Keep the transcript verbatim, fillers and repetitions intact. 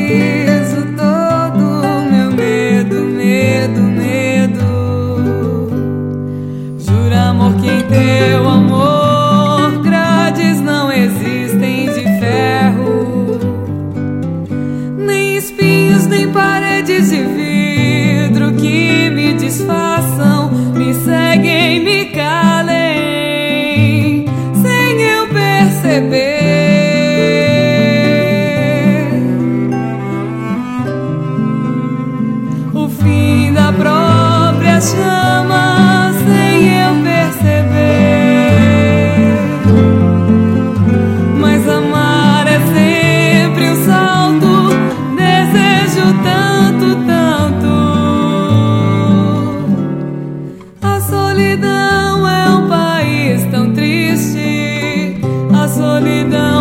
preciso todo meu medo, medo, medo. Jura, amor, que em teu amor grades não existem de ferro, nem espinhos, nem paredes de vidro que me desfaçam, me seguem, me calem, sem eu perceber. O fim da própria chama, sem eu perceber. Mas amar é sempre um salto, desejo tanto, tanto. A solidão é um país tão triste, a solidão